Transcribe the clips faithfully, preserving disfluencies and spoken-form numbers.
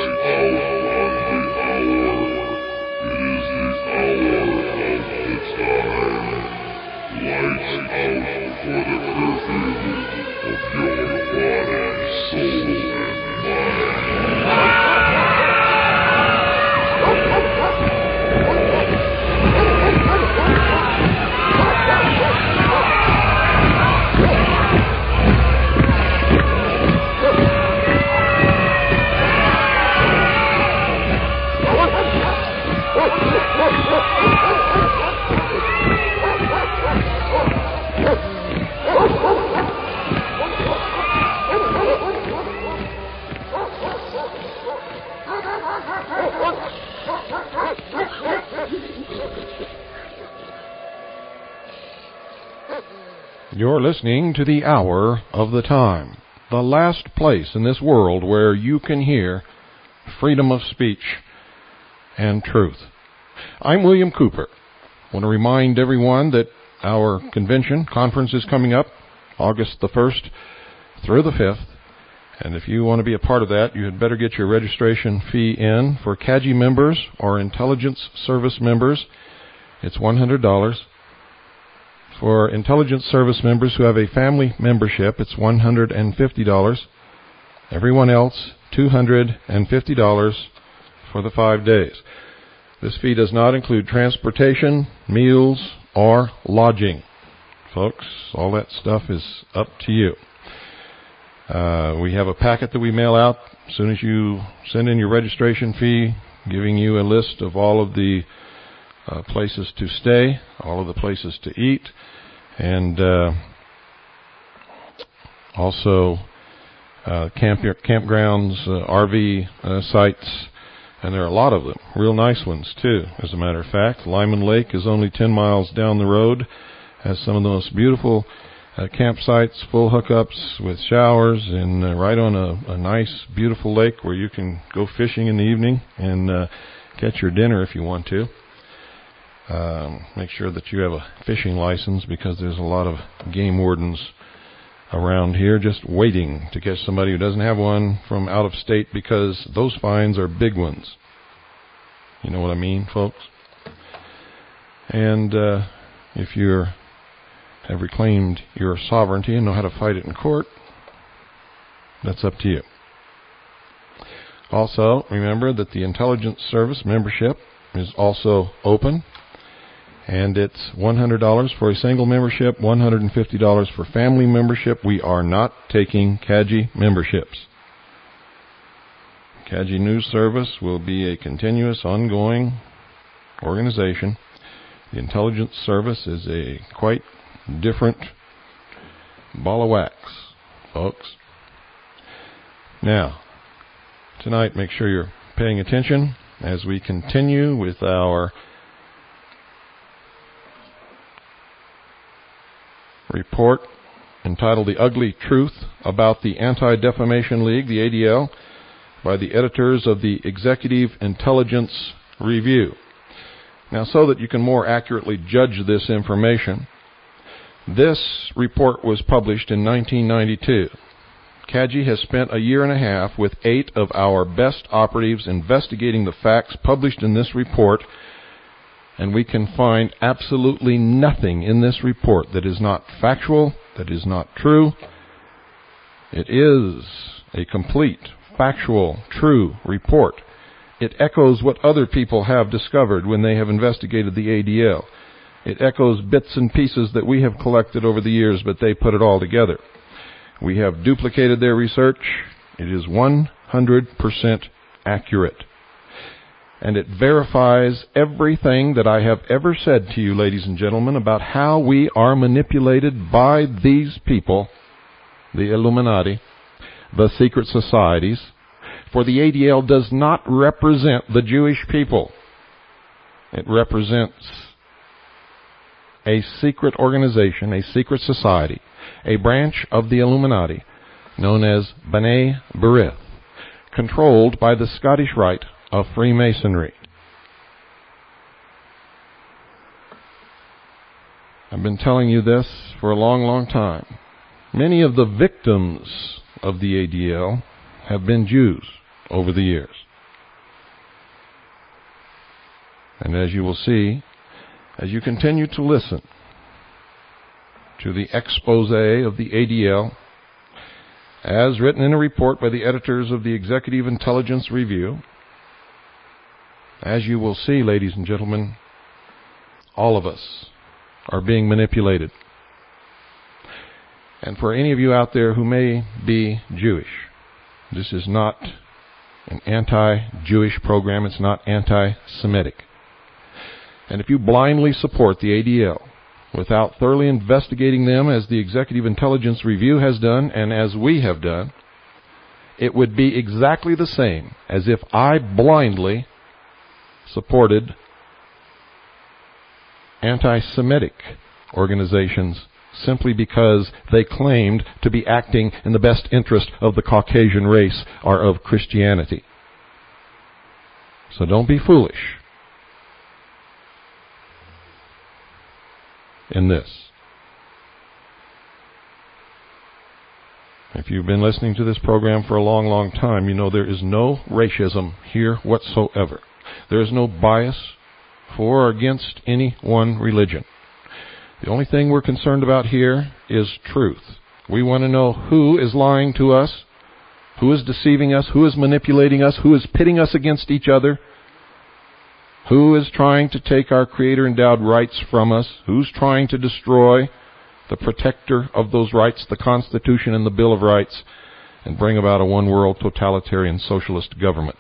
You're listening to the Hour of the Time, the last place in this world where you can hear freedom of speech and truth. I'm William Cooper. I want to remind everyone that our convention conference is coming up August the first through the fifth. And if you want to be a part of that, you had better get your registration fee in. For C A G I members or intelligence service members, it's one hundred dollars. For intelligence service members who have a family membership, it's one hundred fifty dollars. Everyone else, two hundred fifty dollars for the five days. This fee does not include transportation, meals, or lodging. Folks, all that stuff is up to you. Uh, we have a packet that we mail out as soon as you send in your registration fee, giving you a list of all of the uh, places to stay, all of the places to eat, and uh, also uh, camp campgrounds, uh, R V uh, sites, and there are a lot of them, real nice ones too. As a matter of fact, Lyman Lake is only ten miles down the road, has some of the most beautiful Uh, campsites, full hookups with showers, and uh, right on a, a nice, beautiful lake where you can go fishing in the evening and uh, catch your dinner if you want to. Um, make sure that you have a fishing license, because there's a lot of game wardens around here just waiting to catch somebody who doesn't have one from out of state, because those fines are big ones. You know what I mean, folks? And uh, if you're have reclaimed your sovereignty and know how to fight it in court, that's up to you. Also, remember that the intelligence service membership is also open, and it's one hundred dollars for a single membership, one hundred fifty dollars for family membership. We are not taking C A G I memberships. C A G I News Service will be a continuous, ongoing organization. The intelligence service is a quite different ball of wax, folks. Now, tonight, make sure you're paying attention as we continue with our report entitled The Ugly Truth About the Anti-Defamation League, the A D L, by the editors of the Executive Intelligence Review. Now, so that you can more accurately judge this information, this report was published in nineteen ninety-two. C A G I has spent a year and a half with eight of our best operatives investigating the facts published in this report, and we can find absolutely nothing in this report that is not factual, that is not true. It is a complete, factual, true report. It echoes what other people have discovered when they have investigated the A D L. It echoes bits and pieces that we have collected over the years, but they put it all together. We have duplicated their research. It is one hundred percent accurate. And it verifies everything that I have ever said to you, ladies and gentlemen, about how we are manipulated by these people, the Illuminati, the secret societies. For the A D L does not represent the Jewish people. It represents a secret organization, a secret society, a branch of the Illuminati known as B'nai B'rith, controlled by the Scottish Rite of Freemasonry. I've been telling you this for a long, long time. Many of the victims of the A D L have been Jews over the years. And as you will see, as you continue to listen to the expose of the A D L, as written in a report by the editors of the Executive Intelligence Review, as you will see, ladies and gentlemen, all of us are being manipulated. And for any of you out there who may be Jewish, this is not an anti-Jewish program. It's not anti-Semitic. And if you blindly support the A D L without thoroughly investigating them, as the Executive Intelligence Review has done and as we have done, it would be exactly the same as if I blindly supported anti-Semitic organizations simply because they claimed to be acting in the best interest of the Caucasian race or of Christianity. So don't be foolish in this. If you've been listening to this program for a long, long time, you know there is no racism here whatsoever. There is no bias for or against any one religion. The only thing we're concerned about here is truth. We want to know who is lying to us, who is deceiving us, who is manipulating us, who is pitting us against each other, who is trying to take our Creator-endowed rights from us, who's trying to destroy the protector of those rights, the Constitution and the Bill of Rights, and bring about a one-world totalitarian socialist government.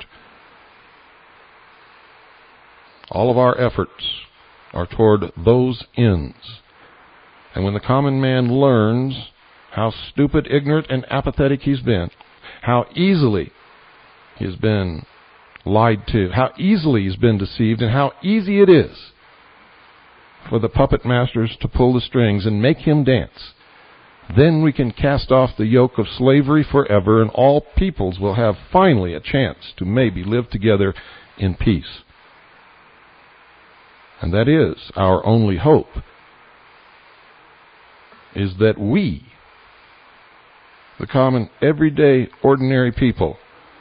All of our efforts are toward those ends. And when the common man learns how stupid, ignorant, and apathetic he's been, how easily he's been lied to, how easily he's been deceived, and how easy it is for the puppet masters to pull the strings and make him dance, then we can cast off the yoke of slavery forever, and all peoples will have finally a chance to maybe live together in peace. And that is our only hope, is that we, the common, everyday, ordinary people,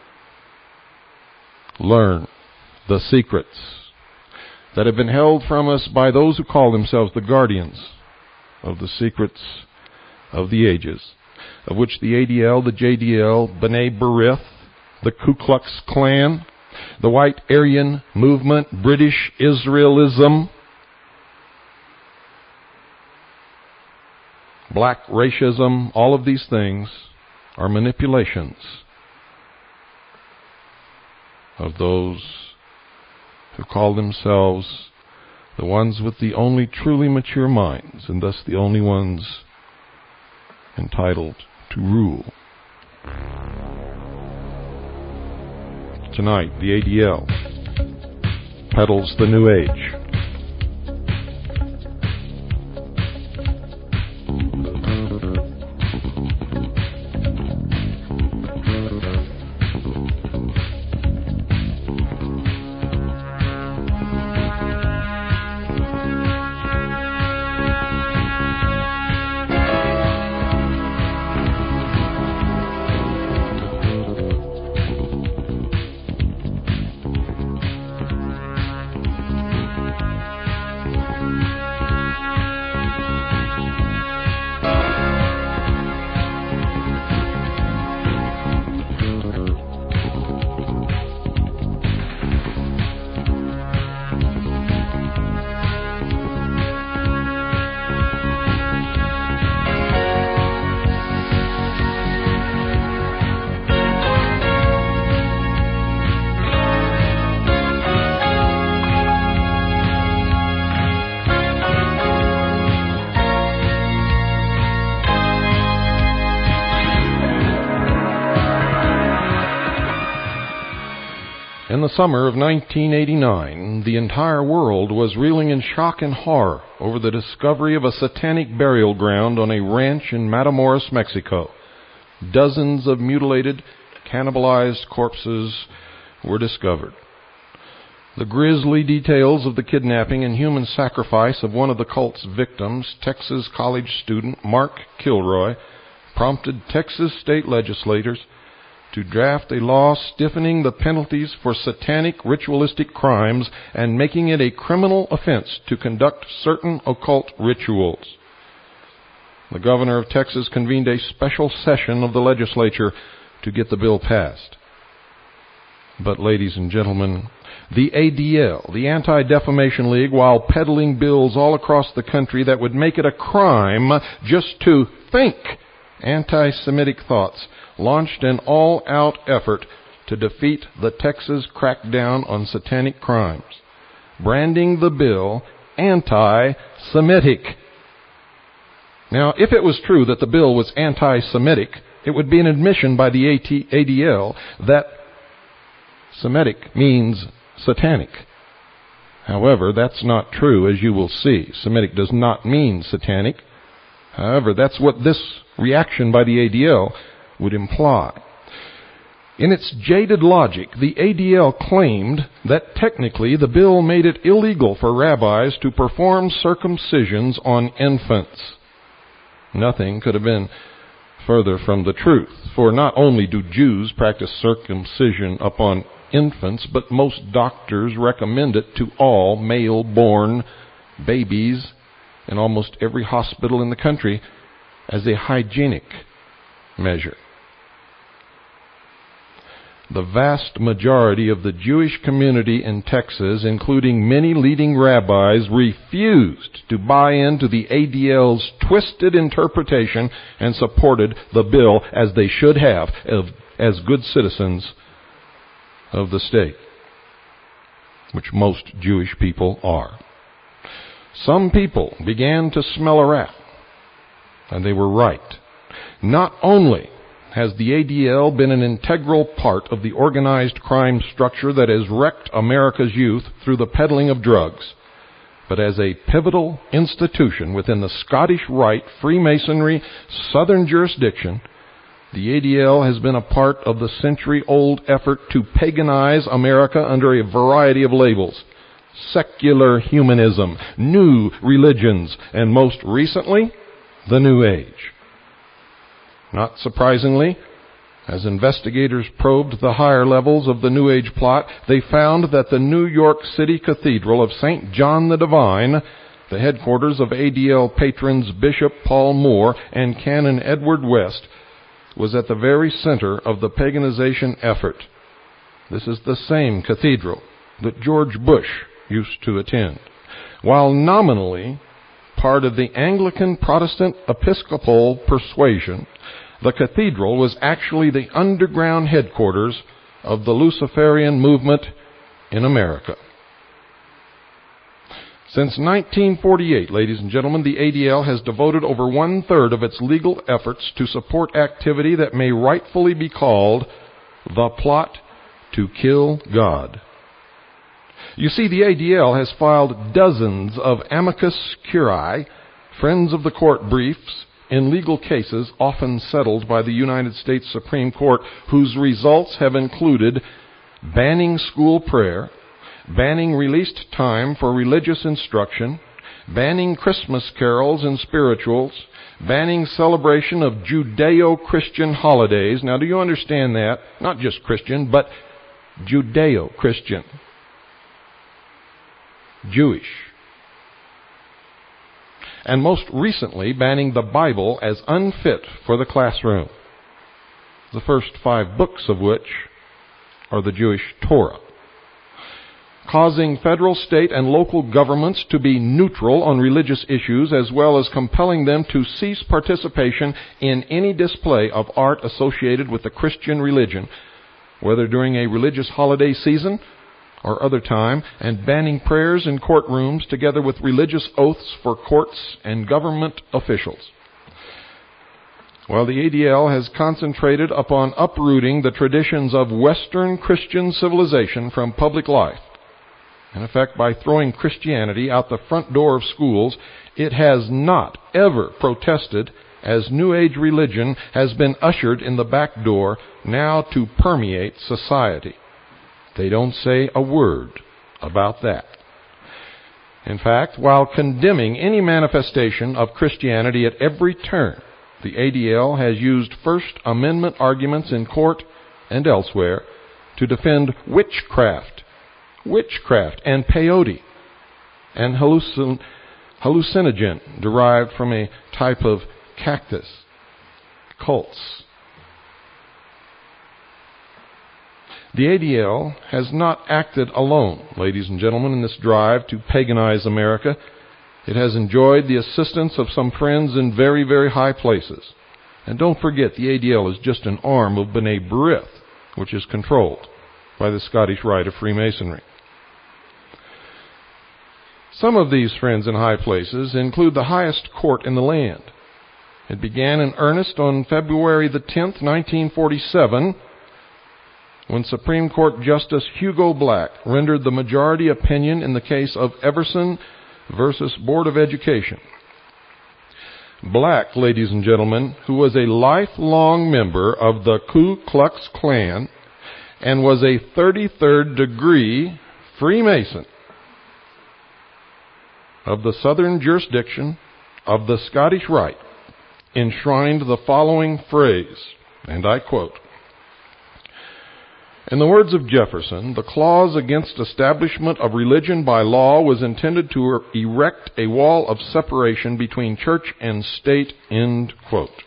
learn the secrets that have been held from us by those who call themselves the guardians of the secrets of the ages, of which the A D L, the J D L, B'nai B'rith, the Ku Klux Klan, the White Aryan Movement, British Israelism, black racism, all of these things are manipulations of those who call themselves the ones with the only truly mature minds, and thus the only ones entitled to rule. Tonight, the A D L peddles the New Age. In the summer of nineteen eighty-nine, the entire world was reeling in shock and horror over the discovery of a satanic burial ground on a ranch in Matamoros, Mexico. Dozens of mutilated, cannibalized corpses were discovered. The grisly details of the kidnapping and human sacrifice of one of the cult's victims, Texas college student Mark Kilroy, prompted Texas state legislators to draft a law stiffening the penalties for satanic ritualistic crimes and making it a criminal offense to conduct certain occult rituals. The governor of Texas convened a special session of the legislature to get the bill passed. But, ladies and gentlemen, the A D L, the Anti-Defamation League, while peddling bills all across the country that would make it a crime just to think anti-Semitic thoughts, launched an all-out effort to defeat the Texas crackdown on satanic crimes, branding the bill anti-Semitic. Now, if it was true that the bill was anti-Semitic, it would be an admission by the A D L that Semitic means satanic. However, that's not true, as you will see. Semitic does not mean satanic. However, that's what this reaction by the A D L would imply. In its jaded logic, the A D L claimed that technically the bill made it illegal for rabbis to perform circumcisions on infants. Nothing could have been further from the truth, for not only do Jews practice circumcision upon infants, but most doctors recommend it to all male-born babies in almost every hospital in the country as a hygienic measure. The vast majority of the Jewish community in Texas, including many leading rabbis, refused to buy into the A D L's twisted interpretation and supported the bill as they should have, as good citizens of the state, which most Jewish people are. Some people began to smell a rat, and they were right. Not only has the A D L been an integral part of the organized crime structure that has wrecked America's youth through the peddling of drugs, but as a pivotal institution within the Scottish Rite Freemasonry Southern jurisdiction, the A D L has been a part of the century-old effort to paganize America under a variety of labels: secular humanism, new religions, and most recently, the New Age. Not surprisingly, as investigators probed the higher levels of the New Age plot, they found that the New York City Cathedral of Saint John the Divine, the headquarters of A D L patrons Bishop Paul Moore and Canon Edward West, was at the very center of the paganization effort. This is the same cathedral that George Bush used to attend. While nominally part of the Anglican Protestant Episcopal persuasion, the cathedral was actually the underground headquarters of the Luciferian movement in America. Since nineteen forty-eight, ladies and gentlemen, the A D L has devoted over one-third of its legal efforts to support activity that may rightfully be called the plot to kill God. You see, the A D L has filed dozens of amicus curiae, friends of the court briefs, in legal cases often settled by the United States Supreme Court, whose results have included banning school prayer, banning released time for religious instruction, banning Christmas carols and spirituals, banning celebration of Judeo-Christian holidays. Now, do you understand that? Not just Christian, but Judeo-Christian. Jewish. And most recently, banning the Bible as unfit for the classroom, the first five books of which are the Jewish Torah, causing federal, state, and local governments to be neutral on religious issues, as well as compelling them to cease participation in any display of art associated with the Christian religion, whether during a religious holiday season or other time, and banning prayers in courtrooms together with religious oaths for courts and government officials. While the A D L has concentrated upon uprooting the traditions of Western Christian civilization from public life, in effect by throwing Christianity out the front door of schools, it has not ever protested as New Age religion has been ushered in the back door now to permeate society. They don't say a word about that. In fact, while condemning any manifestation of Christianity at every turn, the A D L has used First Amendment arguments in court and elsewhere to defend witchcraft, witchcraft and peyote, and hallucin- hallucinogen derived from a type of cactus, cults. The A D L has not acted alone, ladies and gentlemen, in this drive to paganize America. It has enjoyed the assistance of some friends in very, very high places. And don't forget, the A D L is just an arm of B'nai B'rith, which is controlled by the Scottish Rite of Freemasonry. Some of these friends in high places include the highest court in the land. It began in earnest on February the tenth, nineteen forty-seven, when Supreme Court Justice Hugo Black rendered the majority opinion in the case of Everson versus Board of Education. Black, ladies and gentlemen, who was a lifelong member of the Ku Klux Klan and was a thirty-third degree Freemason of the Southern jurisdiction of the Scottish Rite, enshrined the following phrase, and I quote, "In the words of Jefferson, the clause against establishment of religion by law was intended to erect a wall of separation between church and state," end quote.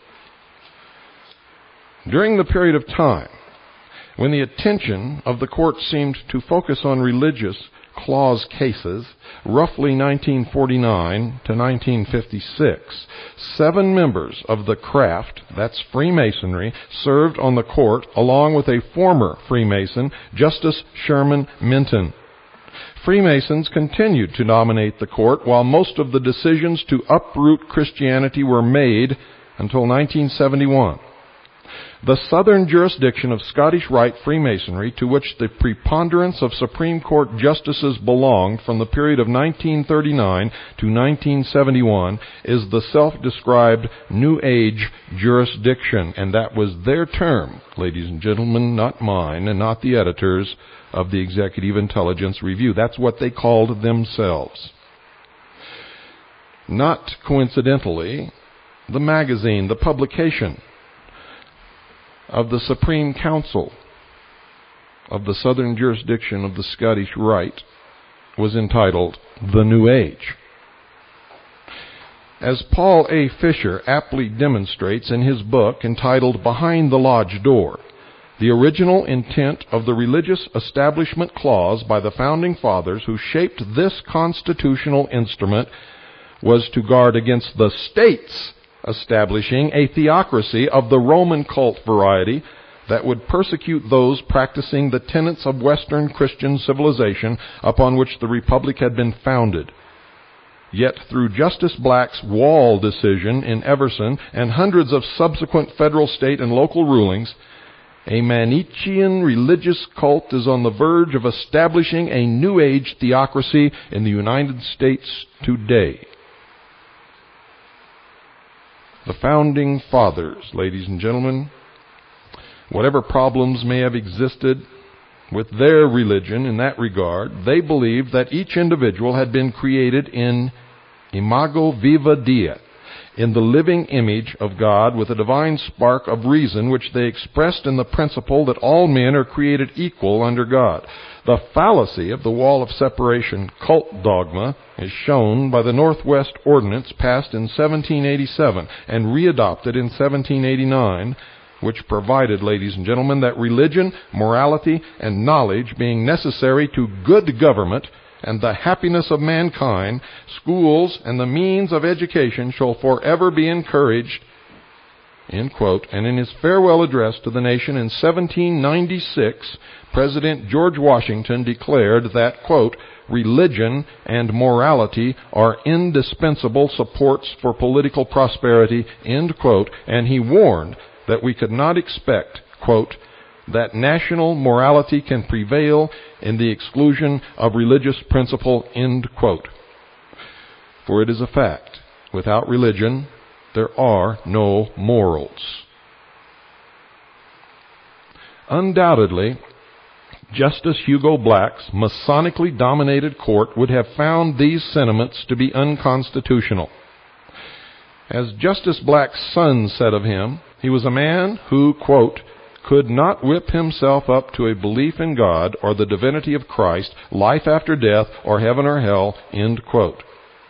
During the period of time when the attention of the court seemed to focus on religious clause cases, roughly nineteen forty-nine to nineteen fifty-six, seven members of the craft, that's Freemasonry, served on the court along with a former Freemason, Justice Sherman Minton. Freemasons continued to dominate the court while most of the decisions to uproot Christianity were made until nineteen seventy-one. The southern jurisdiction of Scottish Rite Freemasonry, to which the preponderance of Supreme Court justices belonged from the period of nineteen thirty-nine to nineteen seventy-one, is the self-described New Age jurisdiction, and that was their term, ladies and gentlemen, not mine, and not the editors of the Executive Intelligence Review. That's what they called themselves. Not coincidentally, the magazine, the publication of the Supreme Council of the Southern Jurisdiction of the Scottish Rite was entitled The New Age. As Paul A. Fisher aptly demonstrates in his book entitled Behind the Lodge Door, the original intent of the Religious Establishment Clause by the Founding Fathers who shaped this constitutional instrument was to guard against the states establishing a theocracy of the Roman cult variety that would persecute those practicing the tenets of Western Christian civilization upon which the Republic had been founded. Yet through Justice Black's Wall decision in Everson and hundreds of subsequent federal, state, and local rulings, a Manichaean religious cult is on the verge of establishing a New Age theocracy in the United States today. The Founding Fathers, ladies and gentlemen, whatever problems may have existed with their religion in that regard, they believed that each individual had been created in imago viva Dei, in the living image of God, with a divine spark of reason which they expressed in the principle that all men are created equal under God. The fallacy of the wall of separation cult dogma is shown by the Northwest Ordinance passed in seventeen eighty-seven and readopted in seventeen eighty-nine, which provided, ladies and gentlemen, that religion, morality, and knowledge being necessary to good government and the happiness of mankind, schools and the means of education shall forever be encouraged, end quote. And in his farewell address to the nation in seventeen ninety-six, President George Washington declared that, quote, religion and morality are indispensable supports for political prosperity, end quote. And he warned that we could not expect, quote, that national morality can prevail in the exclusion of religious principle, end quote. For it is a fact, without religion, there are no morals. Undoubtedly, Justice Hugo Black's Masonically dominated court would have found these sentiments to be unconstitutional. As Justice Black's son said of him, he was a man who, quote, could not whip himself up to a belief in God or the divinity of Christ, life after death, or heaven or hell, end quote.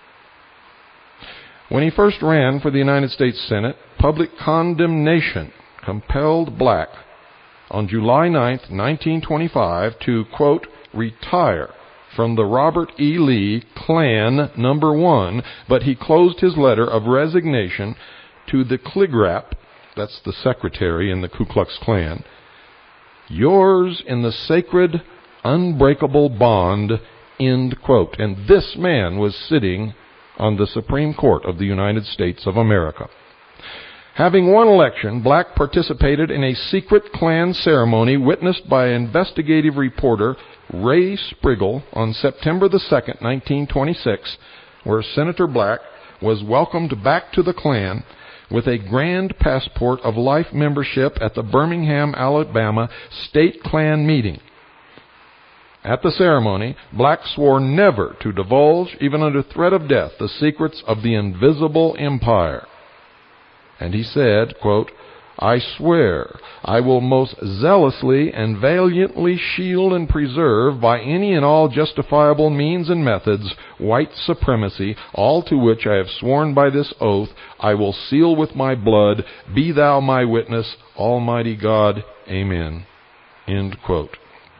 When he first ran for the United States Senate, public condemnation compelled Black on July ninth, nineteen twenty-five, to, quote, retire from the Robert E. Lee Klan number one, but he closed his letter of resignation to the Kligrap, that's the secretary in the Ku Klux Klan, yours in the sacred, unbreakable bond, end quote. And this man was sitting on the Supreme Court of the United States of America. Having won election, Black participated in a secret Klan ceremony witnessed by investigative reporter Ray Spriggle on September the second, nineteen twenty-six, where Senator Black was welcomed back to the Klan with a grand passport of life membership at the Birmingham, Alabama State Klan meeting. At the ceremony, Black swore never to divulge, even under threat of death, the secrets of the invisible empire. And he said, quote, I swear I will most zealously and valiantly shield and preserve by any and all justifiable means and methods white supremacy, all to which I have sworn by this oath I will seal with my blood. Be thou my witness, Almighty God. Amen. End quote.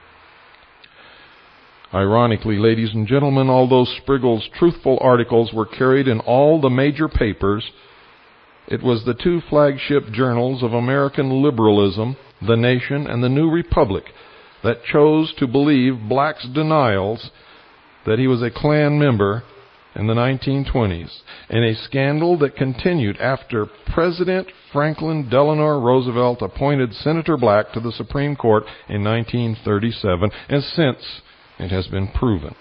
Ironically, ladies and gentlemen, although Spriggle's truthful articles were carried in all the major papers, it was the two flagship journals of American liberalism, The Nation and The New Republic, that chose to believe Black's denials that he was a Klan member in the nineteen twenties, in a scandal that continued after President Franklin Delano Roosevelt appointed Senator Black to the Supreme Court in nineteen thirty-seven, and since it has been proven.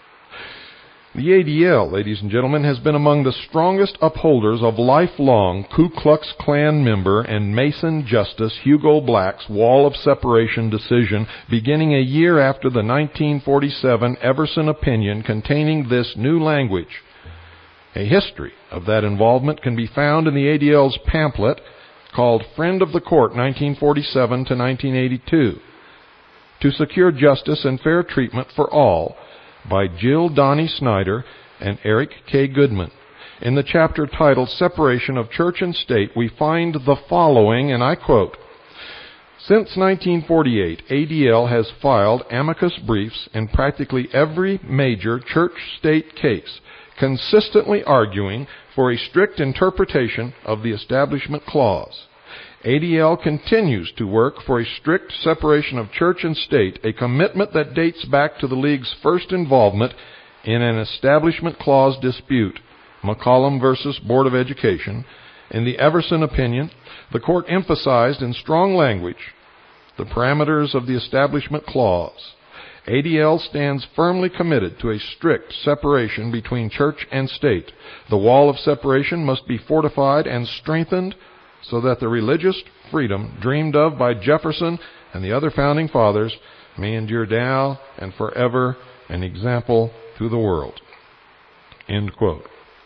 The A D L, ladies and gentlemen, has been among the strongest upholders of lifelong Ku Klux Klan member and Mason Justice Hugo Black's Wall of Separation decision, beginning a year after the nineteen forty-seven Everson opinion containing this new language. A history of that involvement can be found in the A D L's pamphlet called Friend of the Court, nineteen forty-seven to nineteen eighty-two, To Secure Justice and Fair Treatment for All, by Jill Donnie Snyder and Eric K. Goodman. In the chapter titled Separation of Church and State, we find the following, and I quote, Since nineteen forty-eight, A D L has filed amicus briefs in practically every major church-state case, consistently arguing for a strict interpretation of the Establishment Clause. A D L continues to work for a strict separation of church and state, a commitment that dates back to the League's first involvement in an Establishment Clause dispute, McCollum versus Board of Education. In the Everson opinion, the court emphasized in strong language the parameters of the Establishment Clause. A D L stands firmly committed to a strict separation between church and state. The wall of separation must be fortified and strengthened so that the religious freedom dreamed of by Jefferson and the other founding fathers may endure now and forever, an example to the world. End quote.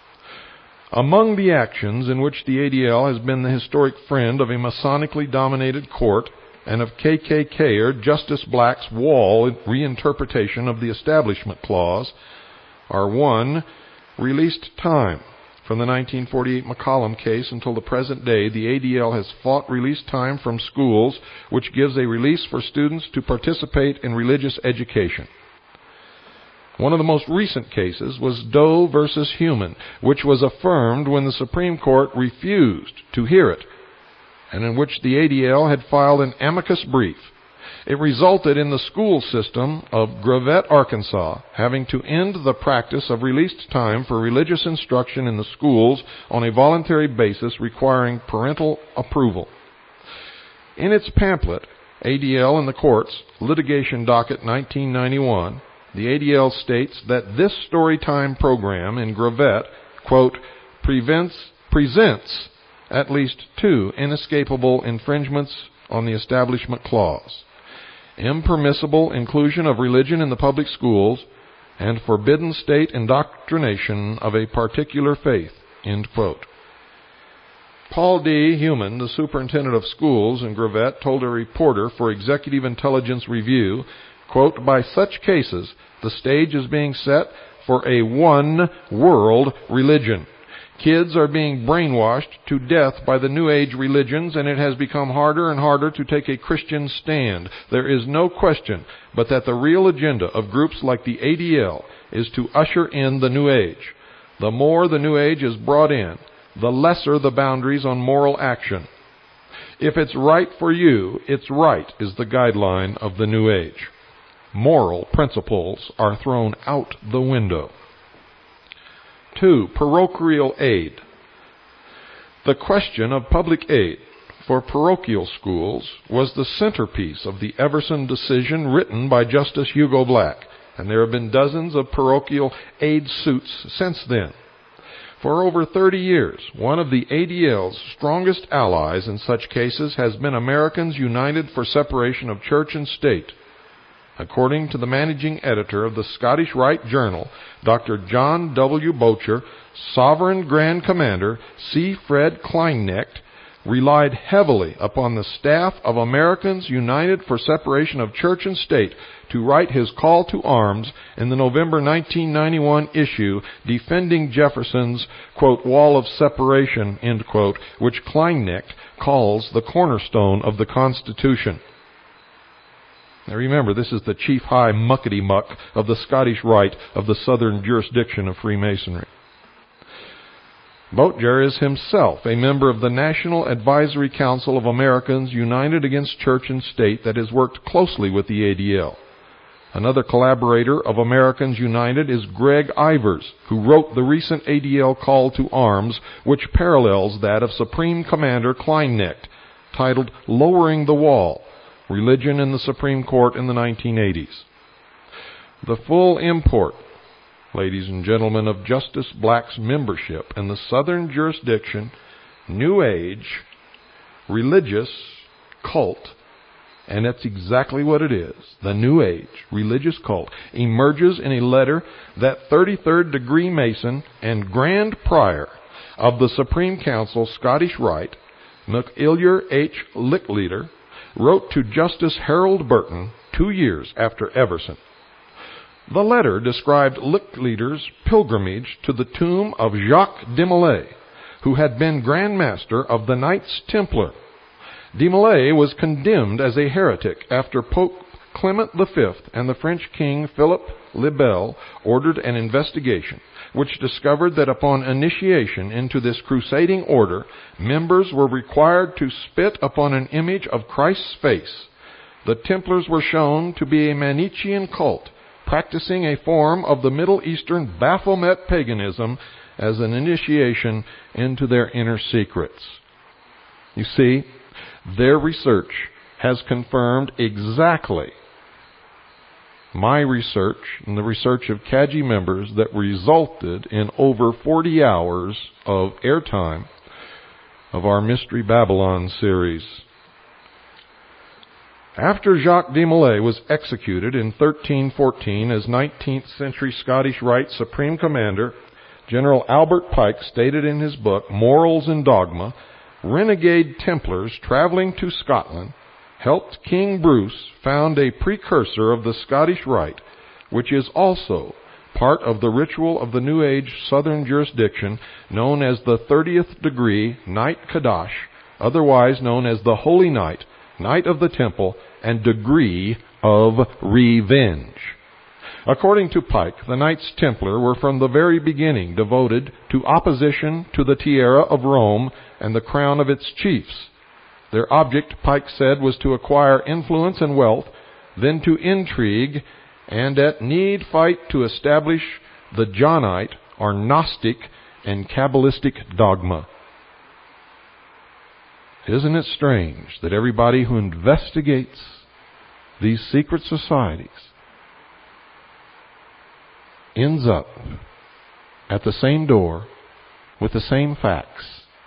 Among the actions in which the A D L has been the historic friend of a Masonically dominated court and of K K K-er Justice Black's Wall reinterpretation of the Establishment Clause are one, released time. From the nineteen forty-eight McCollum case until the present day, the A D L has fought release time from schools, which gives a release for students to participate in religious education. One of the most recent cases was Doe versus Human, which was affirmed when the Supreme Court refused to hear it, and in which the A D L had filed an amicus brief. It resulted in the school system of Gravette, Arkansas, having to end the practice of released time for religious instruction in the schools on a voluntary basis requiring parental approval. In its pamphlet, A D L and the Courts, Litigation Docket nineteen ninety-one, the A D L states that this story time program in Gravette, quote, prevents, presents at least two inescapable infringements on the Establishment Clause: impermissible inclusion of religion in the public schools, and forbidden state indoctrination of a particular faith, end quote. Paul D. Heumann, the superintendent of schools in Gravette, told a reporter for Executive Intelligence Review, quote, "By such cases, the stage is being set for a one-world religion. Kids are being brainwashed to death by the New Age religions, and it has become harder and harder to take a Christian stand. There is no question but that the real agenda of groups like the A D L is to usher in the New Age. The more the New Age is brought in, the lesser the boundaries on moral action. If it's right for you, it's right is the guideline of the New Age. Moral principles are thrown out the window." Two, parochial aid. The question of public aid for parochial schools was the centerpiece of the Everson decision written by Justice Hugo Black, and there have been dozens of parochial aid suits since then. For over thirty years, one of the A D L's strongest allies in such cases has been Americans United for Separation of Church and State. According to the managing editor of the Scottish Rite Journal, Doctor John W. Bocher, Sovereign Grand Commander C. Fred Kleinknecht relied heavily upon the staff of Americans United for Separation of Church and State to write his call to arms in the November nineteen ninety-one issue defending Jefferson's, quote, wall of separation, end quote, which Kleinknecht calls the cornerstone of the Constitution. Now remember, this is the chief high muckety-muck of the Scottish Rite of the southern jurisdiction of Freemasonry. Bocher is himself a member of the National Advisory Council of Americans United Against Church and State that has worked closely with the A D L. Another collaborator of Americans United is Greg Ivers, who wrote the recent A D L call to arms, which parallels that of Supreme Commander Kleinknecht, titled Lowering the Wall, Religion in the Supreme Court in the nineteen eighties. The full import, ladies and gentlemen, of Justice Black's membership in the southern jurisdiction, New Age, religious cult, and that's exactly what it is, the New Age, religious cult, emerges in a letter that thirty-third degree Mason and Grand Prior of the Supreme Council Scottish Rite, MacIlyar H. Licklider, wrote to Justice Harold Burton two years after Everson. The letter described Licklider's pilgrimage to the tomb of Jacques de Molay, who had been Grand Master of the Knights Templar. De Molay was condemned as a heretic after Pope Clement the Fifth and the French King Philip le Bel ordered an investigation, which discovered that upon initiation into this crusading order, members were required to spit upon an image of Christ's face. The Templars were shown to be a Manichaean cult, practicing a form of the Middle Eastern Baphomet paganism as an initiation into their inner secrets. You see, their research has confirmed exactly my research and the research of C A G I members that resulted in over forty hours of airtime of our Mystery Babylon series. After Jacques de Molay was executed in thirteen fourteen as nineteenth century Scottish Rite Supreme Commander, General Albert Pike stated in his book, Morals and Dogma, renegade Templars traveling to Scotland helped King Bruce found a precursor of the Scottish Rite, which is also part of the ritual of the New Age southern jurisdiction known as the thirtieth degree Night Kadash, otherwise known as the Holy Night, Night of the Temple, and Degree of Revenge. According to Pike, the Knights Templar were from the very beginning devoted to opposition to the Tiara of Rome and the crown of its chiefs. Their object, Pike said, was to acquire influence and wealth, then to intrigue, and at need fight to establish the Johnite or Gnostic and Kabbalistic dogma. Isn't it strange that everybody who investigates these secret societies ends up at the same door with the same facts?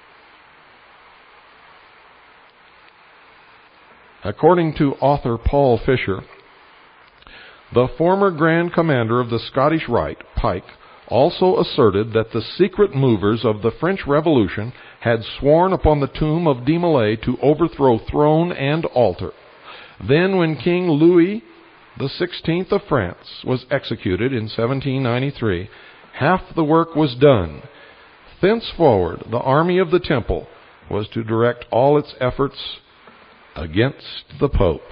According to author Paul Fisher, the former Grand Commander of the Scottish Rite, Pike, also asserted that the secret movers of the French Revolution had sworn upon the tomb of de Molay to overthrow throne and altar. Then, when King Louis the Sixteenth of France was executed in seventeen ninety-three, half the work was done. Thenceforward, the army of the temple was to direct all its efforts against the Pope.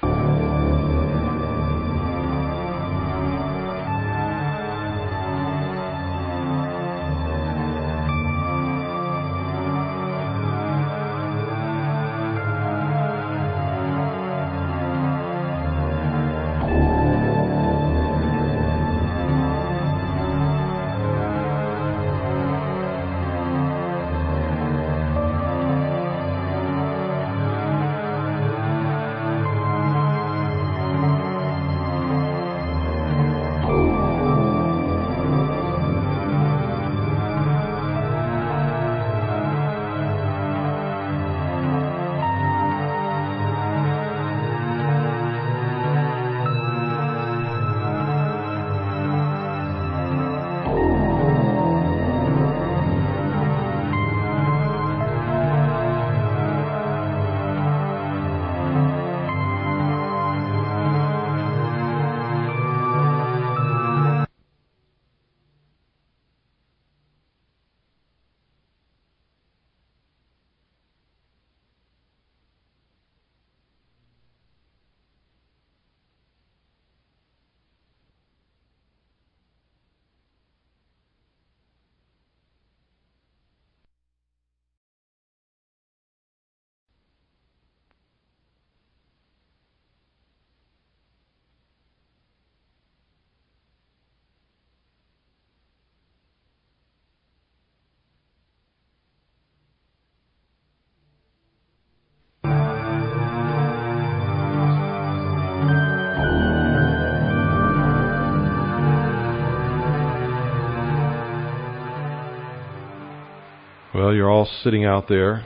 Well, you're all sitting out there,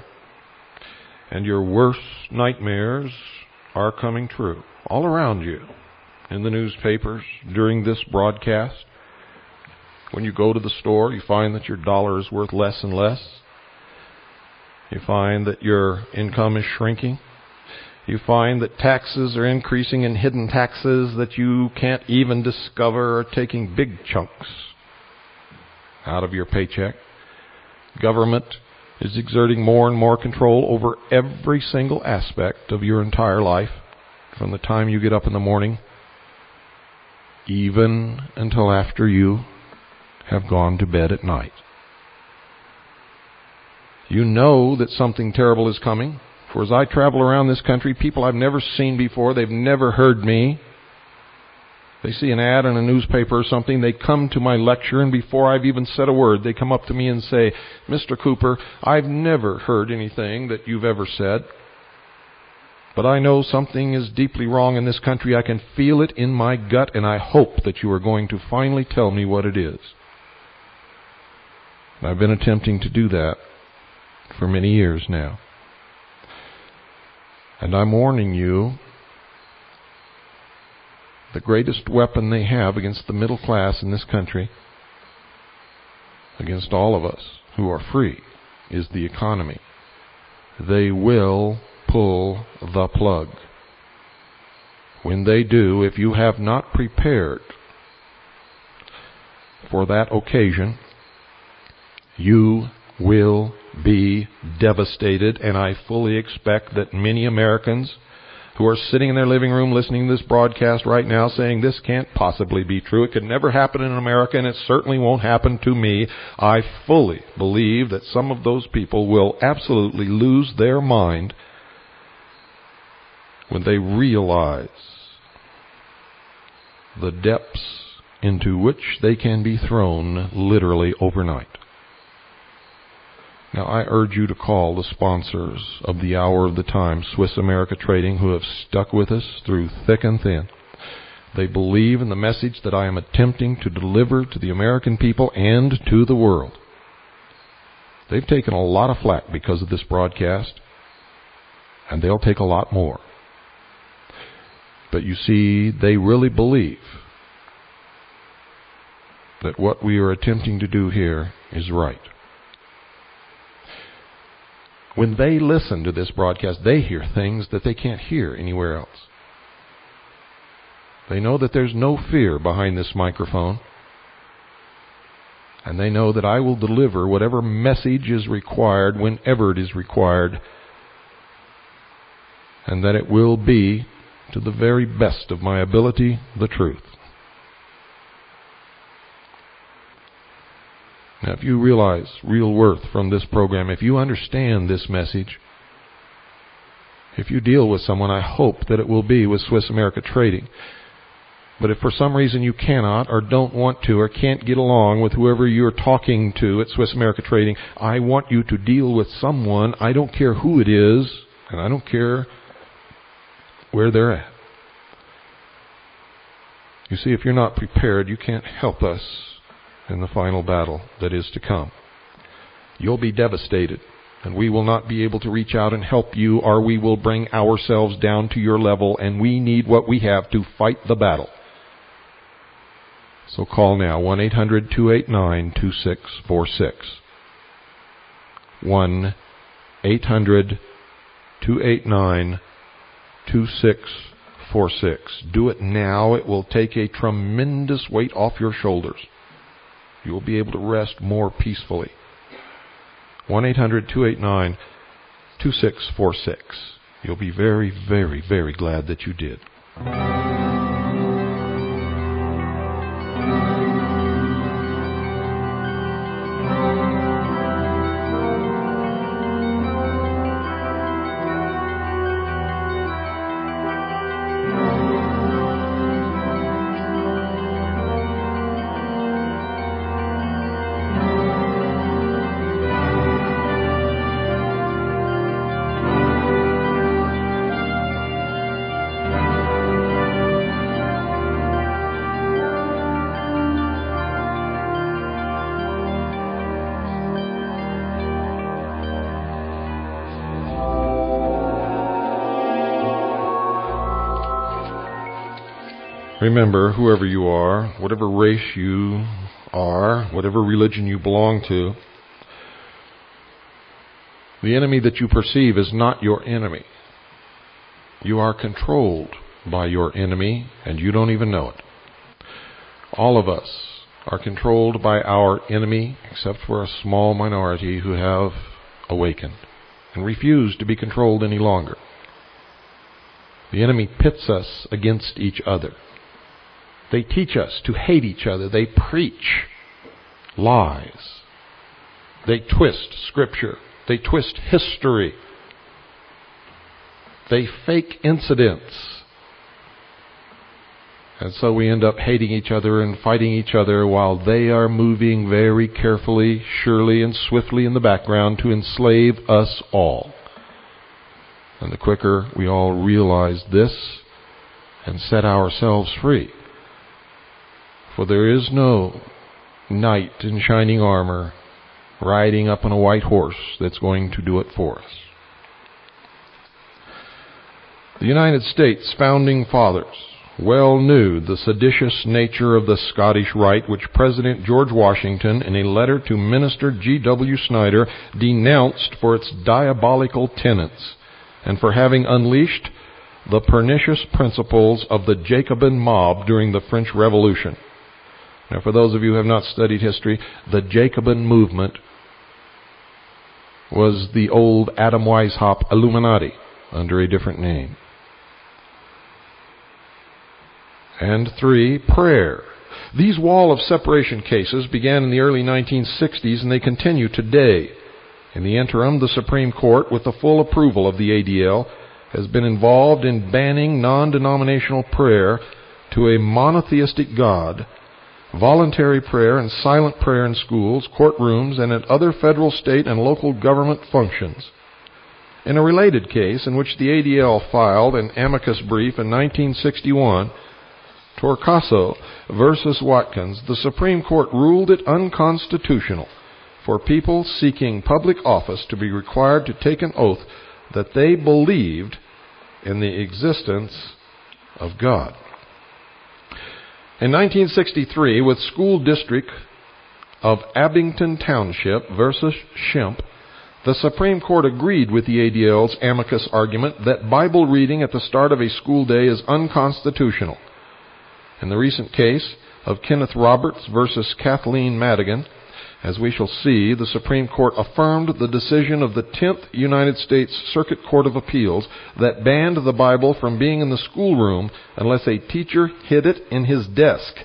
and your worst nightmares are coming true all around you, in the newspapers, during this broadcast. When you go to the store, you find that your dollar is worth less and less. You find that your income is shrinking. You find that taxes are increasing, and hidden taxes that you can't even discover are taking big chunks out of your paycheck. Government is exerting more and more control over every single aspect of your entire life, from the time you get up in the morning, even until after you have gone to bed at night. You know that something terrible is coming, for as I travel around this country, people I've never seen before, they've never heard me. They see an ad in a newspaper or something, they come to my lecture, and before I've even said a word, they come up to me and say, "Mister Cooper, I've never heard anything that you've ever said, but I know something is deeply wrong in this country. I can feel it in my gut, and I hope that you are going to finally tell me what it is." And I've been attempting to do that for many years now. And I'm warning you, the greatest weapon they have against the middle class in this country, against all of us who are free, is the economy. They will pull the plug. When they do, if you have not prepared for that occasion, you will be devastated, and I fully expect that many Americans who are sitting in their living room listening to this broadcast right now saying, "This can't possibly be true. It could never happen in America, and it certainly won't happen to me." I fully believe that some of those people will absolutely lose their mind when they realize the depths into which they can be thrown literally overnight. Now, I urge you to call the sponsors of the Hour of the Time, Swiss America Trading, who have stuck with us through thick and thin. They believe in the message that I am attempting to deliver to the American people and to the world. They've taken a lot of flack because of this broadcast, and they'll take a lot more. But you see, they really believe that what we are attempting to do here is right. When they listen to this broadcast, they hear things that they can't hear anywhere else. They know that there's no fear behind this microphone. And they know that I will deliver whatever message is required whenever it is required. And that it will be, to the very best of my ability, the truth. Now, if you realize real worth from this program, if you understand this message, if you deal with someone, I hope that it will be with Swiss America Trading. But if for some reason you cannot or don't want to or can't get along with whoever you're talking to at Swiss America Trading, I want you to deal with someone. I don't care who it is, and I don't care where they're at. You see, if you're not prepared, you can't help us in the final battle that is to come. You'll be devastated, and we will not be able to reach out and help you, or we will bring ourselves down to your level, and we need what we have to fight the battle. So call now, one eight hundred two eight nine two six four six. one eight hundred two eight nine two six four six. Do it now. It will take a tremendous weight off your shoulders. You will be able to rest more peacefully. one eight hundred two eight nine two six four six. You'll be very, very, very glad that you did. Remember, whoever you are, whatever race you are, whatever religion you belong to, the enemy that you perceive is not your enemy. You are controlled by your enemy, and you don't even know it. All of us are controlled by our enemy, except for a small minority who have awakened and refuse to be controlled any longer. The enemy pits us against each other. They teach us to hate each other. They preach lies. They twist Scripture. They twist history. They fake incidents. And so we end up hating each other and fighting each other while they are moving very carefully, surely, and swiftly in the background to enslave us all. And the quicker we all realize this and set ourselves free, for there is no knight in shining armor riding up on a white horse that's going to do it for us. The United States founding fathers well knew the seditious nature of the Scottish Rite, which President George Washington, in a letter to Minister G W Snyder, denounced for its diabolical tenets and for having unleashed the pernicious principles of the Jacobin mob during the French Revolution. Now, for those of you who have not studied history, the Jacobin movement was the old Adam Weishaupt Illuminati under a different name. And three, prayer. These wall of separation cases began in the early nineteen sixties and they continue today. In the interim, the Supreme Court, with the full approval of the A D L, has been involved in banning non-denominational prayer to a monotheistic God, voluntary prayer and silent prayer in schools, courtrooms, and at other federal, state, and local government functions. In a related case in which the A D L filed an amicus brief in nineteen sixty-one, Torcaso versus Watkins, the Supreme Court ruled it unconstitutional for people seeking public office to be required to take an oath that they believed in the existence of God. In nineteen sixty-three, with School District of Abington Township versus Shemp, the Supreme Court agreed with the A D L's amicus argument that Bible reading at the start of a school day is unconstitutional. In the recent case of Kenneth Roberts versus Kathleen Madigan, as we shall see, the Supreme Court affirmed the decision of the tenth United States Circuit Court of Appeals that banned the Bible from being in the schoolroom unless a teacher hid it in his desk.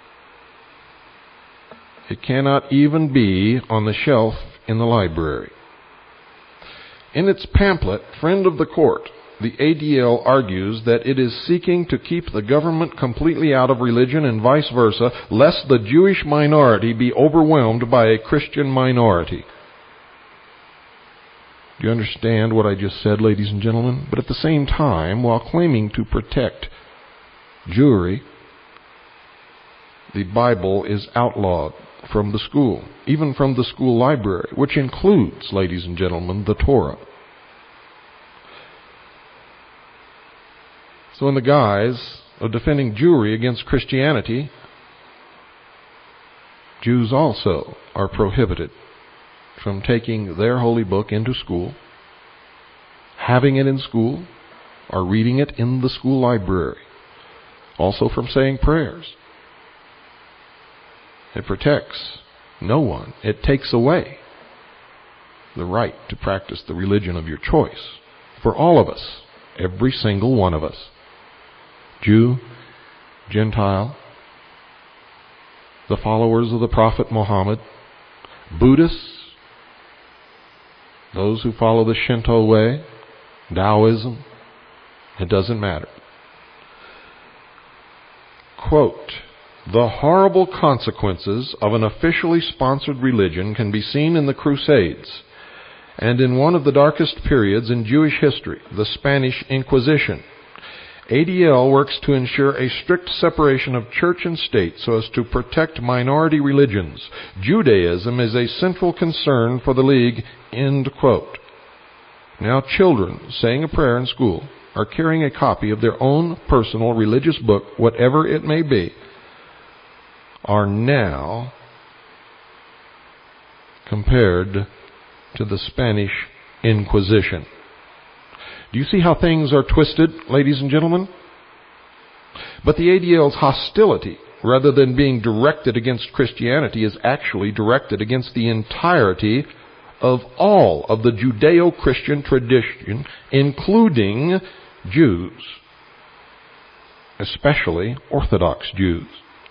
It cannot even be on the shelf in the library. In its pamphlet, Friend of the Court, the A D L argues that it is seeking to keep the government completely out of religion and vice versa, lest the Jewish minority be overwhelmed by a Christian minority. Do you understand what I just said, ladies and gentlemen? But at the same time, while claiming to protect Jewry, the Bible is outlawed from the school, even from the school library, which includes, ladies and gentlemen, the Torah. So in the guise of defending Jewry against Christianity, Jews also are prohibited from taking their holy book into school, having it in school, or reading it in the school library. Also from saying prayers. It protects no one. It takes away the right to practice the religion of your choice for all of us, every single one of us. Jew, Gentile, the followers of the Prophet Muhammad, Buddhists, those who follow the Shinto way, Taoism, it doesn't matter. Quote, "The horrible consequences of an officially sponsored religion can be seen in the Crusades and in one of the darkest periods in Jewish history, the Spanish Inquisition. A D L works to ensure a strict separation of church and state so as to protect minority religions. Judaism is a central concern for the League," end quote. Now children saying a prayer in school or carrying a copy of their own personal religious book, whatever it may be, are now compared to the Spanish Inquisition. Do you see how things are twisted, ladies and gentlemen? But the A D L's hostility, rather than being directed against Christianity, is actually directed against the entirety of all of the Judeo-Christian tradition, including Jews, especially Orthodox Jews.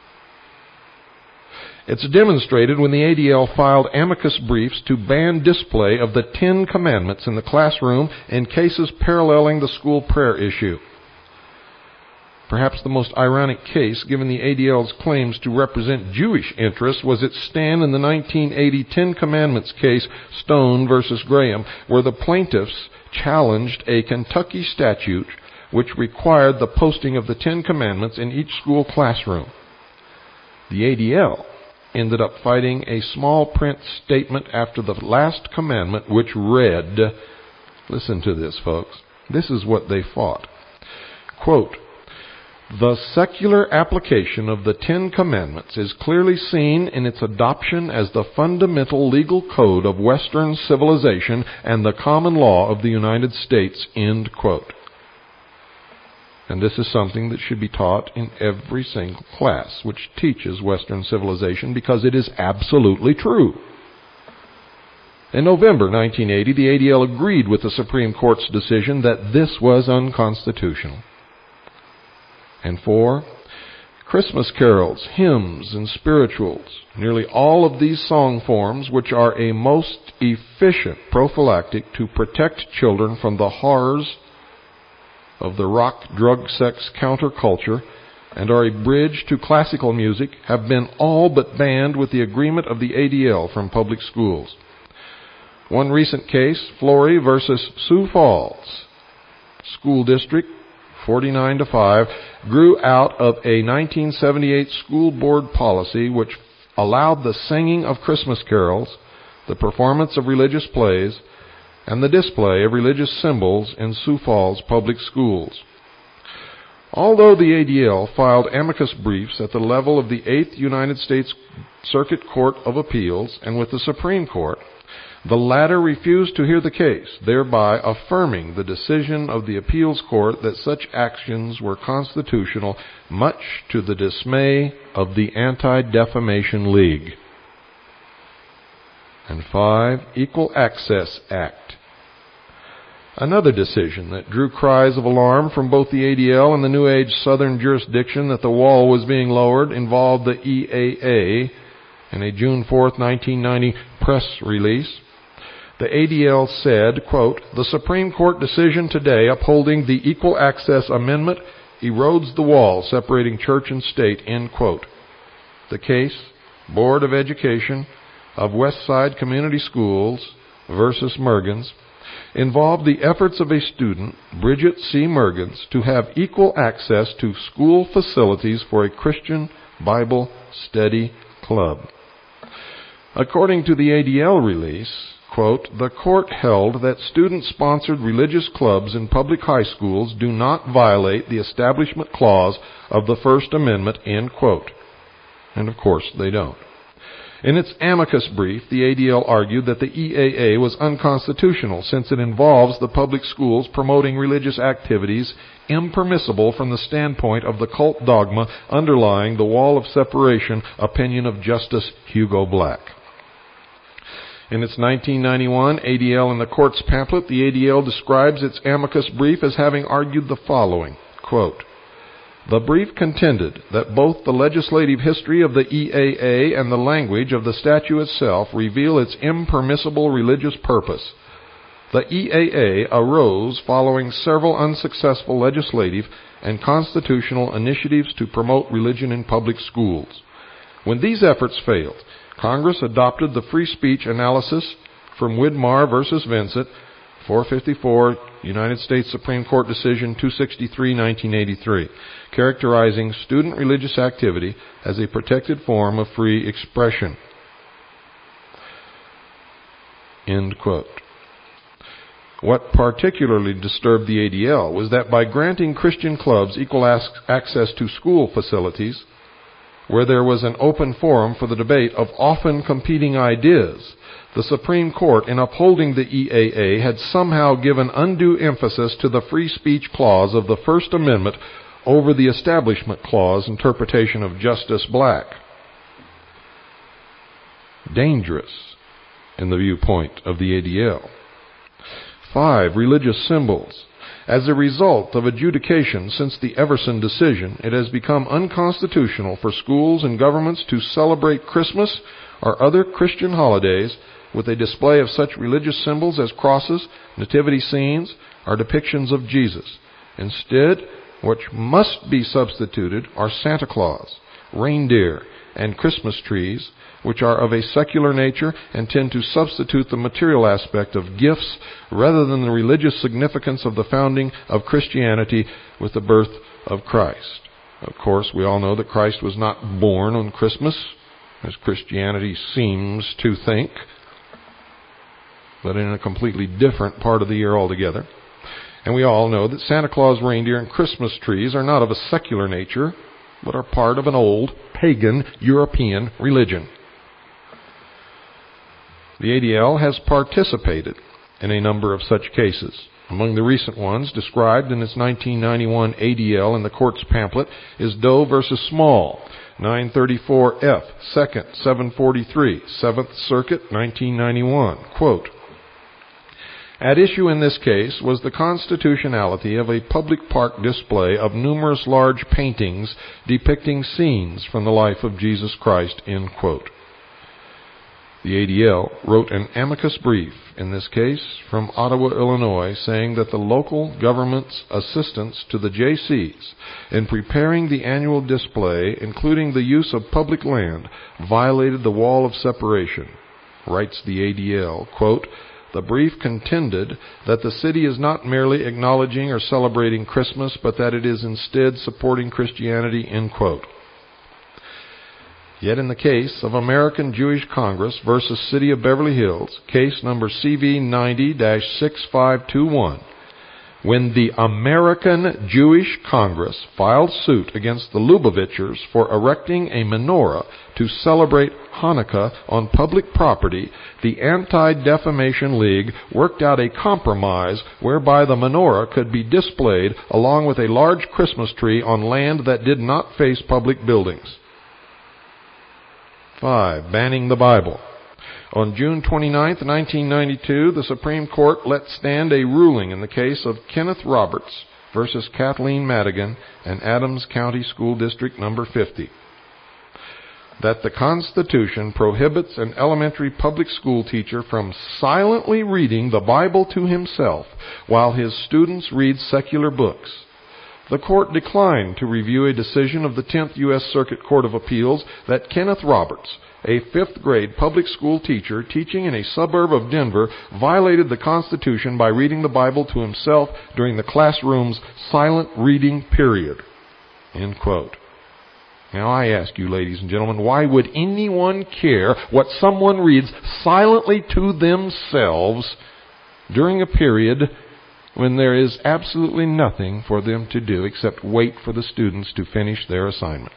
It's demonstrated when the A D L filed amicus briefs to ban display of the Ten Commandments in the classroom in cases paralleling the school prayer issue. Perhaps the most ironic case, given the A D L's claims to represent Jewish interests, was its stand in the nineteen eighty Ten Commandments case, Stone versus Graham, where the plaintiffs challenged a Kentucky statute which required the posting of the Ten Commandments in each school classroom. The A D L ended up fighting a small print statement after the last commandment, which read, listen to this, folks, this is what they fought. Quote, "The secular application of the Ten Commandments is clearly seen in its adoption as the fundamental legal code of Western civilization and the common law of the United States," end quote. And this is something that should be taught in every single class which teaches Western civilization, because it is absolutely true. In November nineteen eighty, the A D L agreed with the Supreme Court's decision that this was unconstitutional. And four, Christmas carols, hymns, and spirituals, nearly all of these song forms, which are a most efficient prophylactic to protect children from the horrors of the rock, drug, sex counterculture, and are a bridge to classical music, have been all but banned with the agreement of the A D L from public schools. One recent case, Flory versus Sioux Falls School District, forty-nine to five, grew out of a nineteen seventy-eight school board policy which allowed the singing of Christmas carols, the performance of religious plays, and the display of religious symbols in Sioux Falls public schools. Although the A D L filed amicus briefs at the level of the Eighth United States Circuit Court of Appeals and with the Supreme Court, the latter refused to hear the case, thereby affirming the decision of the appeals court that such actions were constitutional, much to the dismay of the Anti-Defamation League. And five, Equal Access Act. Another decision that drew cries of alarm from both the A D L and the New Age Southern jurisdiction that the wall was being lowered involved the E A A in a June fourth, nineteen ninety press release. The A D L said, quote, "The Supreme Court decision today upholding the Equal Access Amendment erodes the wall separating church and state," end quote. The case, Board of Education of Westside Community Schools versus Mergens, involved the efforts of a student, Bridget C. Mergens, to have equal access to school facilities for a Christian Bible study club. According to the A D L release, quote, "The court held that student-sponsored religious clubs in public high schools do not violate the Establishment Clause of the First Amendment," end quote. And of course they don't. In its amicus brief, the A D L argued that the E A A was unconstitutional since it involves the public schools promoting religious activities impermissible from the standpoint of the cult dogma underlying the wall of separation opinion of Justice Hugo Black. In its nineteen ninety-one A D L in the Court's pamphlet, the A D L describes its amicus brief as having argued the following, quote, "The brief contended that both the legislative history of the E A A and the language of the statute itself reveal its impermissible religious purpose. The E A A arose following several unsuccessful legislative and constitutional initiatives to promote religion in public schools. When these efforts failed, Congress adopted the free speech analysis from Widmar versus Vincent, four fifty-four, United States Supreme Court Decision two sixty-three, nineteen eighty-three, characterizing student religious activity as a protected form of free expression." End quote. What particularly disturbed the A D L was that by granting Christian clubs equal access to school facilities, where there was an open forum for the debate of often competing ideas, the Supreme Court, in upholding the E A A, had somehow given undue emphasis to the free speech clause of the First Amendment over the Establishment Clause interpretation of Justice Black. Dangerous in the viewpoint of the A D L. Five, religious symbols. As a result of adjudication since the Everson decision, it has become unconstitutional for schools and governments to celebrate Christmas or other Christian holidays with a display of such religious symbols as crosses, nativity scenes, or depictions of Jesus. Instead, what must be substituted are Santa Claus, reindeer, and Christmas trees, which are of a secular nature and tend to substitute the material aspect of gifts rather than the religious significance of the founding of Christianity with the birth of Christ. Of course, we all know that Christ was not born on Christmas, as Christianity seems to think, but in a completely different part of the year altogether. And we all know that Santa Claus, reindeer, and Christmas trees are not of a secular nature, but are part of an old, pagan, European religion. The A D L has participated in a number of such cases. Among the recent ones described in its nineteen ninety-one A D L in the Court's pamphlet is Doe versus Small, nine thirty-four F, second, seven forty-three, seventh Circuit, nineteen ninety-one. Quote, "At issue in this case was the constitutionality of a public park display of numerous large paintings depicting scenes from the life of Jesus Christ," end quote. The A D L wrote an amicus brief in this case from Ottawa, Illinois, saying that the local government's assistance to the J Cs in preparing the annual display, including the use of public land, violated the wall of separation. Writes the A D L, quote, "The brief contended that the city is not merely acknowledging or celebrating Christmas, but that it is instead supporting Christianity," end quote. Yet in the case of American Jewish Congress versus City of Beverly Hills, case number C V ninety dash six five two one, when the American Jewish Congress filed suit against the Lubavitchers for erecting a menorah to celebrate Hanukkah on public property, the Anti-Defamation League worked out a compromise whereby the menorah could be displayed along with a large Christmas tree on land that did not face public buildings. Five, banning the Bible. On June twenty-ninth, nineteen ninety-two, the Supreme Court let stand a ruling in the case of Kenneth Roberts versus Kathleen Madigan and Adams County School District number fifty, that the Constitution prohibits an elementary public school teacher from silently reading the Bible to himself while his students read secular books. The court declined to review a decision of the tenth U S Circuit Court of Appeals that Kenneth Roberts, a fifth grade public school teacher teaching in a suburb of Denver, violated the Constitution by reading the Bible to himself during the classroom's silent reading period. End quote. Now I ask you, ladies and gentlemen, why would anyone care what someone reads silently to themselves during a period when there is absolutely nothing for them to do except wait for the students to finish their assignment?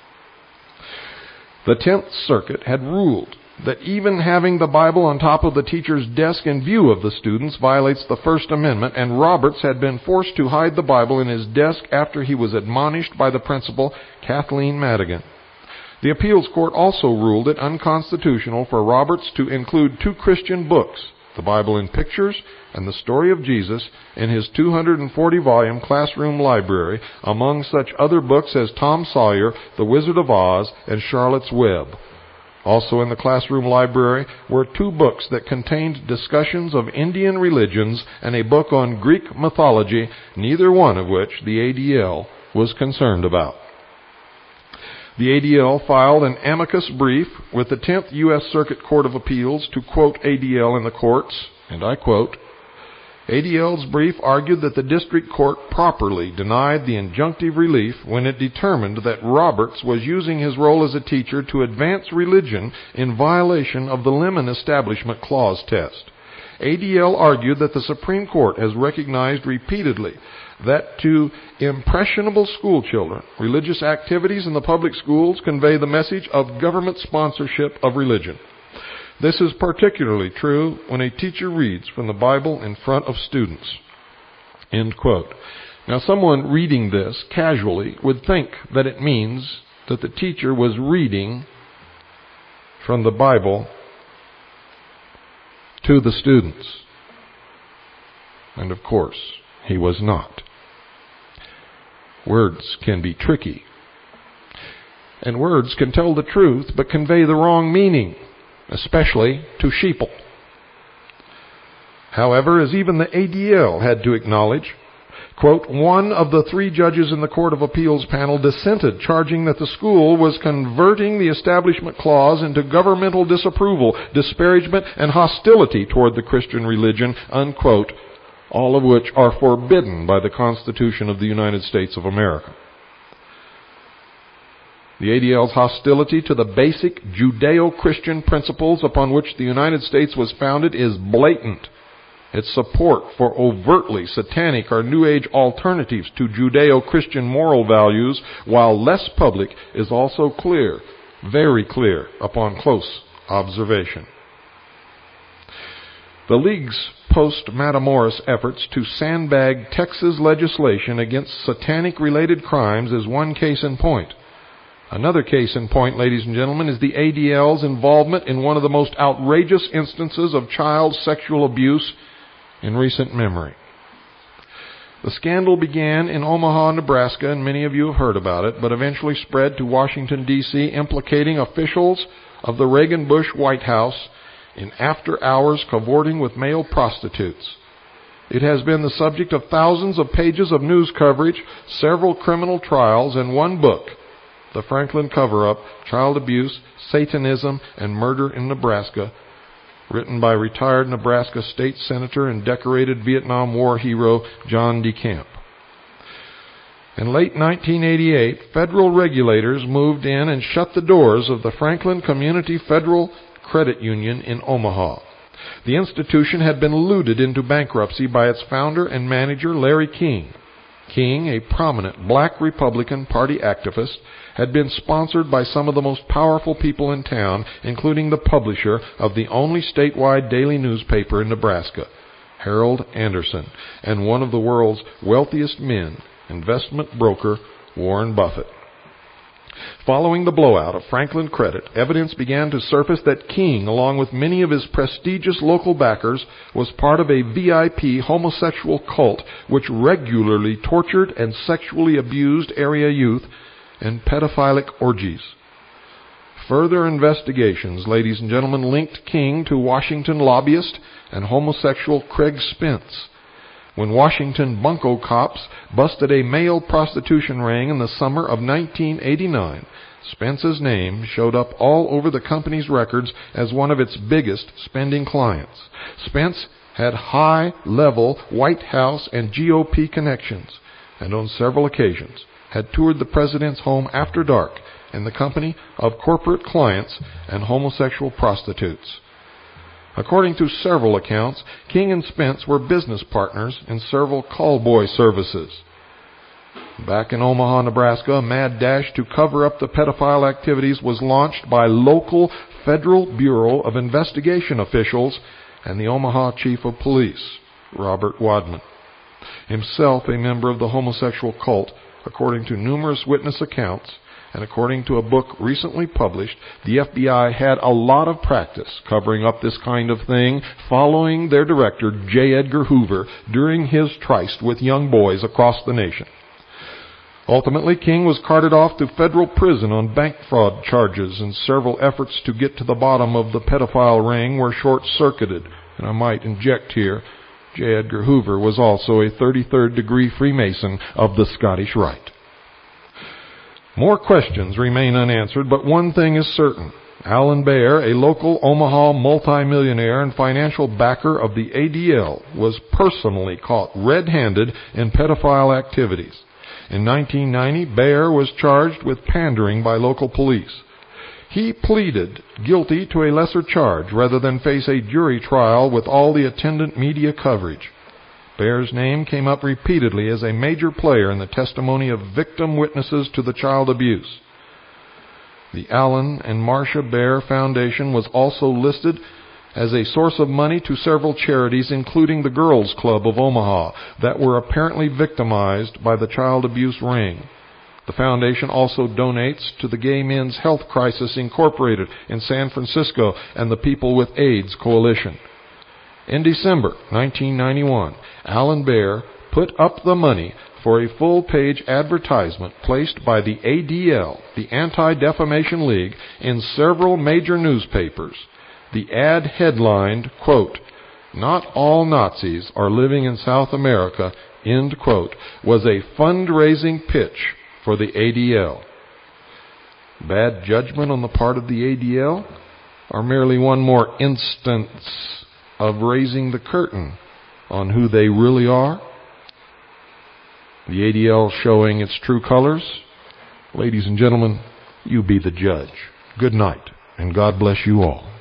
The tenth Circuit had ruled that even having the Bible on top of the teacher's desk in view of the students violates the First Amendment, and Roberts had been forced to hide the Bible in his desk after he was admonished by the principal, Kathleen Madigan. The appeals court also ruled it unconstitutional for Roberts to include two Christian books, the Bible in Pictures and the Story of Jesus, in his two hundred forty volume classroom library, among such other books as Tom Sawyer, The Wizard of Oz, and Charlotte's Web. Also in the classroom library were two books that contained discussions of Indian religions and a book on Greek mythology, neither one of which the A D L was concerned about. The A D L filed an amicus brief with the tenth U S Circuit Court of Appeals to quote A D L in the courts, and I quote, A D L's brief argued that the district court properly denied the injunctive relief when it determined that Roberts was using his role as a teacher to advance religion in violation of the Lemon Establishment Clause test. A D L argued that the Supreme Court has recognized repeatedly that to impressionable school children, religious activities in the public schools convey the message of government sponsorship of religion. This is particularly true when a teacher reads from the Bible in front of students. End quote. Now, someone reading this casually would think that it means that the teacher was reading from the Bible to the students. And of course, he was not. Words can be tricky. And words can tell the truth but convey the wrong meaning, especially to sheeple. However, as even the A D L had to acknowledge, quote, one of the three judges in the Court of Appeals panel dissented, charging that the school was converting the Establishment Clause into governmental disapproval, disparagement, and hostility toward the Christian religion, unquote, all of which are forbidden by the Constitution of the United States of America. The A D L's hostility to the basic Judeo-Christian principles upon which the United States was founded is blatant. Its support for overtly satanic or New Age alternatives to Judeo-Christian moral values, while less public, is also clear, very clear, upon close observation. The League's post-Matamoros efforts to sandbag Texas legislation against satanic-related crimes is one case in point. Another case in point, ladies and gentlemen, is the A D L's involvement in one of the most outrageous instances of child sexual abuse in recent memory. The scandal began in Omaha, Nebraska, and many of you have heard about it, but eventually spread to Washington, D C, implicating officials of the Reagan-Bush White House in after-hours cavorting with male prostitutes. It has been the subject of thousands of pages of news coverage, several criminal trials, and one book, The Franklin Cover-Up, Child Abuse, Satanism, and Murder in Nebraska, written by retired Nebraska State Senator and decorated Vietnam War hero John DeCamp. In late nineteen eighty-eight, federal regulators moved in and shut the doors of the Franklin Community Federal Credit Union in Omaha. The institution had been looted into bankruptcy by its founder and manager, Larry King. King, a prominent black Republican Party activist, had been sponsored by some of the most powerful people in town, including the publisher of the only statewide daily newspaper in Nebraska, Harold Anderson, and one of the world's wealthiest men, investment broker Warren Buffett. Following the blowout of Franklin Credit, evidence began to surface that King, along with many of his prestigious local backers, was part of a V I P homosexual cult which regularly tortured and sexually abused area youth in pedophilic orgies. Further investigations, ladies and gentlemen, linked King to Washington lobbyist and homosexual Craig Spence. When Washington bunco cops busted a male prostitution ring in the summer of nineteen eighty-nine, Spence's name showed up all over the company's records as one of its biggest spending clients. Spence had high-level White House and G O P connections, and on several occasions had toured the president's home after dark in the company of corporate clients and homosexual prostitutes. According to several accounts, King and Spence were business partners in several callboy services. Back in Omaha, Nebraska, a mad dash to cover up the pedophile activities was launched by local Federal Bureau of Investigation officials and the Omaha Chief of Police, Robert Wadman. Himself a member of the homosexual cult, according to numerous witness accounts, and according to a book recently published, the F B I had a lot of practice covering up this kind of thing, following their director, J. Edgar Hoover, during his tryst with young boys across the nation. Ultimately, King was carted off to federal prison on bank fraud charges, and several efforts to get to the bottom of the pedophile ring were short-circuited. And I might inject here, J. Edgar Hoover was also a thirty-third degree Freemason of the Scottish Rite. More questions remain unanswered, but one thing is certain. Alan Baer, a local Omaha multimillionaire and financial backer of the A D L, was personally caught red-handed in pedophile activities. In nineteen ninety, Baer was charged with pandering by local police. He pleaded guilty to a lesser charge rather than face a jury trial with all the attendant media coverage. Baer's name came up repeatedly as a major player in the testimony of victim witnesses to the child abuse. The Alan and Marcia Baer Foundation was also listed as a source of money to several charities, including the Girls Club of Omaha, that were apparently victimized by the child abuse ring. The foundation also donates to the Gay Men's Health Crisis Incorporated in San Francisco and the People with AIDS Coalition. In December nineteen ninety-one, Alan Baer put up the money for a full-page advertisement placed by the A D L, the Anti-Defamation League, in several major newspapers. The ad headlined, quote, "Not all Nazis are living in South America," end quote, was a fundraising pitch for the A D L. Bad judgment on the part of the A D L, or merely one more instance of raising the curtain on who they really are? The A D L showing its true colors? Ladies and gentlemen, you be the judge. Good night, and God bless you all.